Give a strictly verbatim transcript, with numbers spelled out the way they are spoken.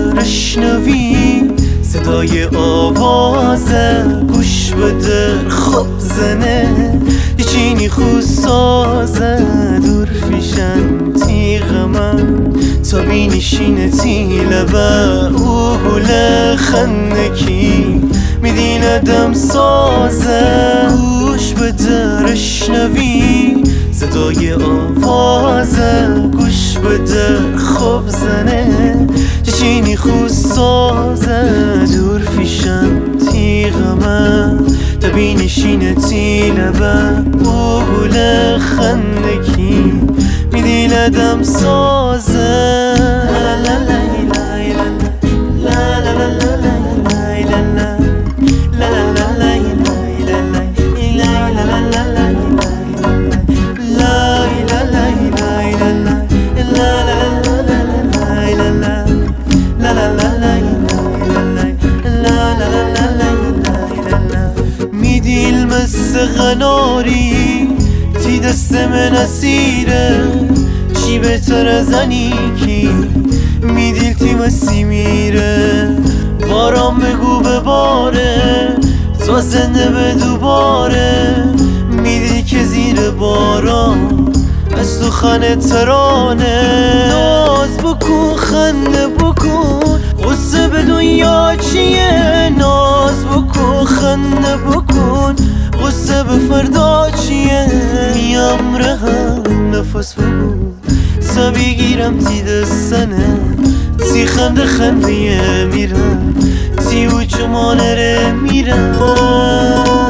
رشنوی صدای آوازه، گوش بده خوب زنه چینی خود سازه، دور فیشن تیغ من تا بینشینه تی لبه او گله خندکی میدینه دم سازه، گوش بده رشنوی صدای آوازه، گوش بده خوب زنه چینی خود سازه، دور فیشن تیغ من تا بینشینه تی لبه او گله خندکی میدینه دم سازه. میدیل مثل غناری تی دست من اسیره، چی بهتر از انیکی میدیل تی مسی میره، باران بگو بباره تا زنده به دوباره، میدیل که زیر باران از تو خانه ترانه، ناز بکن خنده بکن غصه به دنیا چیه، ناز بکن خنده بکن غصه به فردا چیه، میام رهم نفس بگو تا بگیرم تی دستنه، تی خنده خنده میرم تی و چمانه میرم.